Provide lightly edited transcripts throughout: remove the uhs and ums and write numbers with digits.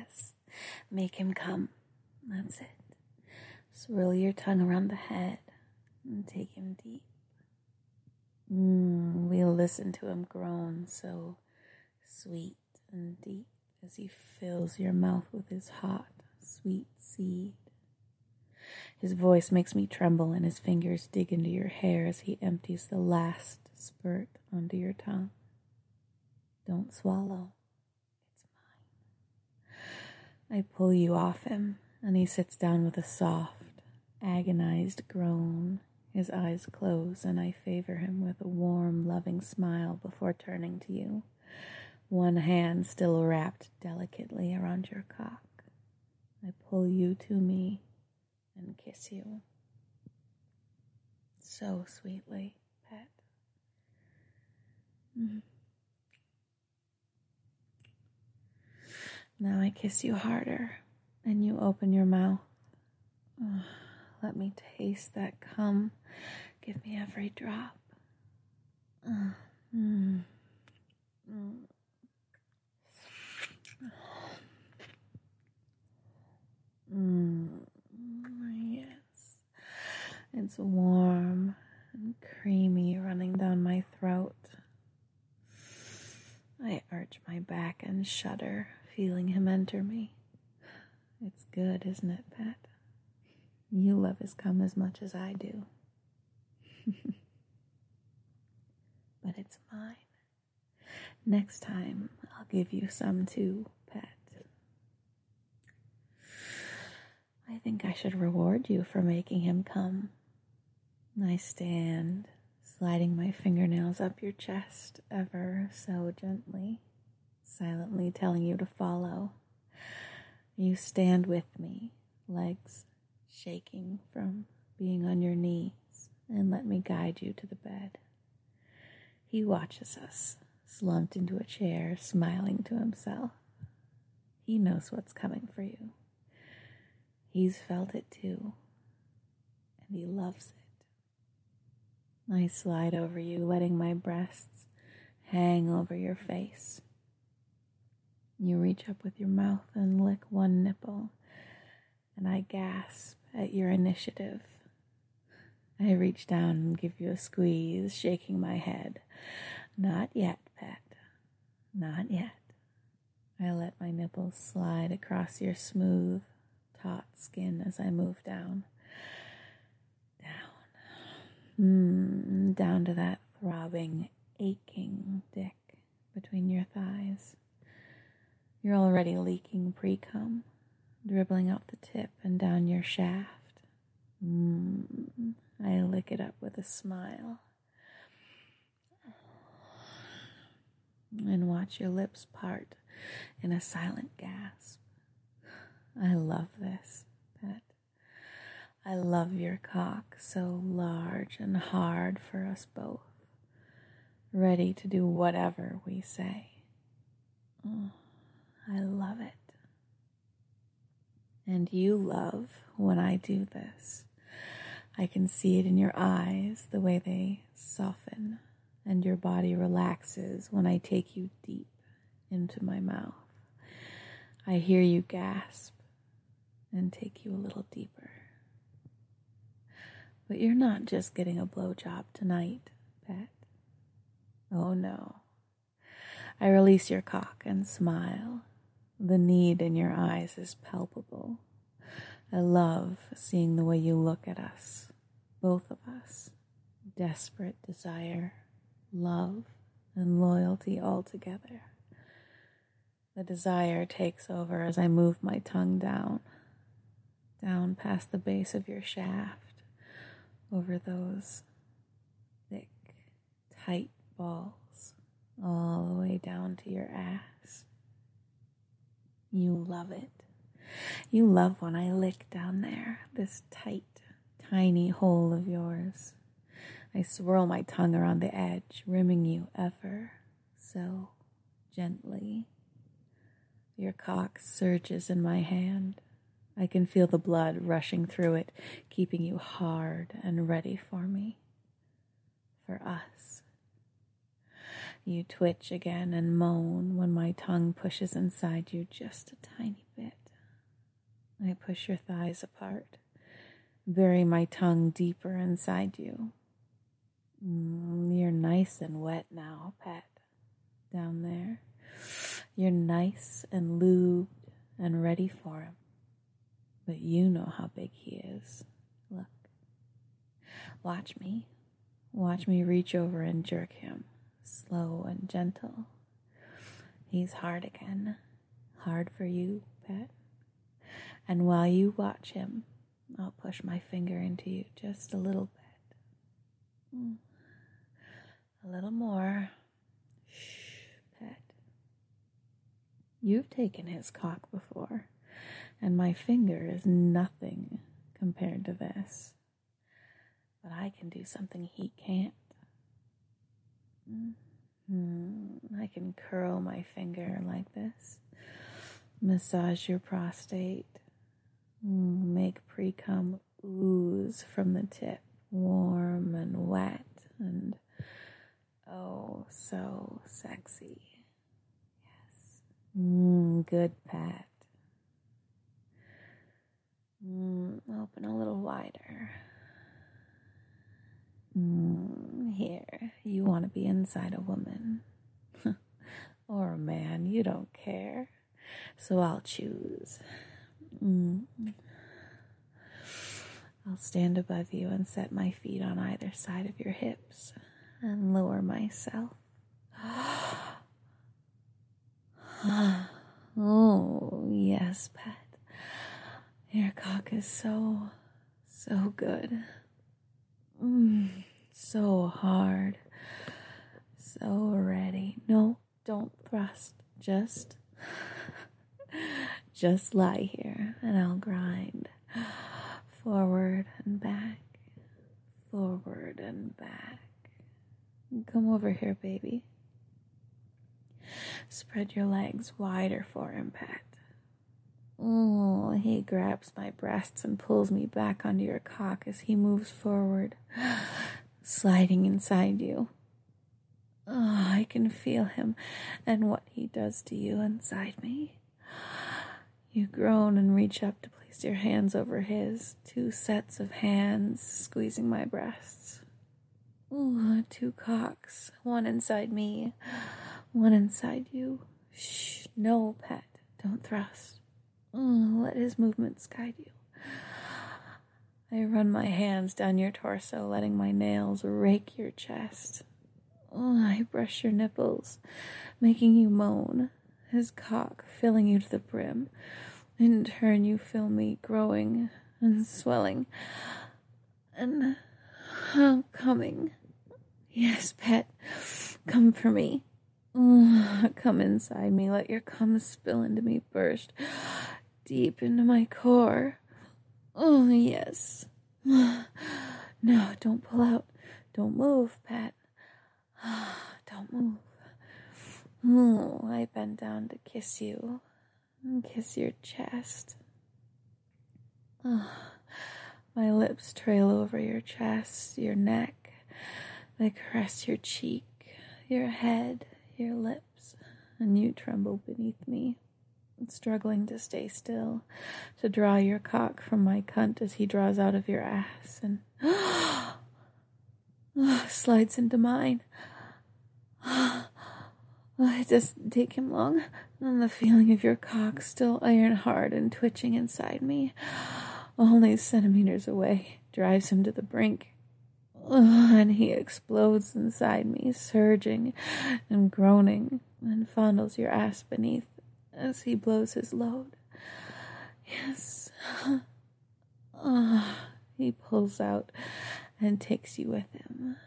Yes. Make him come. That's it. Swirl your tongue around the head and take him deep. We'll listen to him groan so sweet and deep as he fills your mouth with his hot, sweet seed. His voice makes me tremble and his fingers dig into your hair as he empties the last spurt onto your tongue. Don't swallow. It's mine. I pull you off him and he sits down with a soft, agonized groan. His eyes close and I favor him with a warm, loving smile before turning to you, one hand still wrapped delicately around your cock. I pull you to me and kiss you. So sweetly, pet. Now I kiss you harder, and you open your mouth. Let me taste that cum. Give me every drop. Yes. It's warm and creamy running down my throat. I arch my back and shudder, feeling him enter me. It's good, isn't it, pet? You love his cum as much as I do. But it's mine. Next time, I'll give you some too, pet. I think I should reward you for making him come. I stand, sliding my fingernails up your chest ever so gently, silently telling you to follow. You stand with me, legs shaking from being on your knees, and let me guide you to the bed. He watches us, slumped into a chair, smiling to himself. He knows what's coming for you. He's felt it too, and he loves it. I slide over you, letting my breasts hang over your face. You reach up with your mouth and lick one nipple, and I gasp at your initiative. I reach down and give you a squeeze, shaking my head. Not yet, pet. Not yet. I let my nipples slide across your smooth, taut skin as I move down. Down to that throbbing, aching dick between your thighs. You're already leaking pre-cum, dribbling out the tip and down your shaft. I lick it up with a smile and watch your lips part in a silent gasp. I love this, pet. I love your cock, so large and hard for us both, ready to do whatever we say. I love it. And you love when I do this. I can see it in your eyes, the way they soften, and your body relaxes when I take you deep into my mouth. I hear you gasp and take you a little deeper. But you're not just getting a blowjob tonight, pet. Oh no. I release your cock and smile. The need in your eyes is palpable. I love seeing the way you look at us, both of us. Desperate desire, love, and loyalty all together. The desire takes over as I move my tongue down past the base of your shaft, over those thick, tight balls, all the way down to your ass. You love it. You love when I lick down there, this tight, tiny hole of yours. I swirl my tongue around the edge, rimming you ever so gently. Your cock surges in my hand. I can feel the blood rushing through it, keeping you hard and ready for me. For us. You twitch again and moan when my tongue pushes inside you just a tiny bit. I push your thighs apart, bury my tongue deeper inside you. You're nice and wet now, pet, down there. You're nice and lubed and ready for him. But you know how big he is. Look. Watch me. Watch me reach over and jerk him, slow and gentle. He's hard again. Hard for you, pet. And while you watch him, I'll push my finger into you just a little bit. A little more. Shh, pet. You've taken his cock before, and my finger is nothing compared to this. But I can do something he can't. I can curl my finger like this, massage your prostate, make pre-cum ooze from the tip, warm and wet and oh, so sexy. Yes. Good pat. Open a little wider. Here, you want to be inside a woman or a man, you don't care. So I'll choose. I'll stand above you and set my feet on either side of your hips and lower myself. Oh, yes, pet. Your cock is so good. So hard. So ready. No, don't thrust. Just lie here and I'll grind. Forward and back. Forward and back. Come over here, baby. Spread your legs wider for him, pet. Oh, he grabs my breasts and pulls me back onto your cock as he moves forward, sliding inside you. Oh, I can feel him and what he does to you inside me. You groan and reach up to place your hands over his, 2 sets of hands squeezing my breasts. Oh, 2 cocks, one inside me, one inside you. Shh, no, pet, don't thrust. Let his movements guide you. I run my hands down your torso, letting my nails rake your chest. I brush your nipples, making you moan, his cock filling you to the brim. In turn, you feel me growing and swelling. And I'm coming. Yes, pet, come for me. Come inside me, let your cum spill into me, burst deep into my core. Oh, yes. No, don't pull out. Don't move, pet. Don't move. Oh, I bend down to kiss you. Kiss your chest. My lips trail over your chest, your neck. They caress your cheek, your head, your lips, and you tremble beneath me, struggling to stay still, to draw your cock from my cunt as he draws out of your ass and slides into mine. It doesn't take him long, and the feeling of your cock still iron hard and twitching inside me, only centimeters away, drives him to the brink. And he explodes inside me, surging and groaning, and fondles your ass beneath as he blows his load. Yes. He pulls out and takes you with him.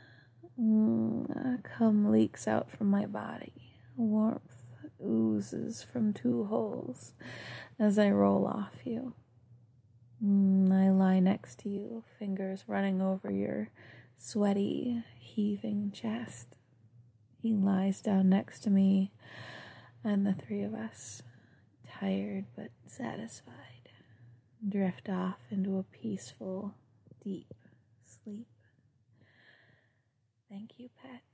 Cum leaks out from my body. Warmth oozes from 2 holes as I roll off you. I lie next to you, fingers running over your sweaty, heaving chest. He lies down next to me, and the 3 of us, tired but satisfied, drift off into a peaceful, deep sleep. Thank you, pet.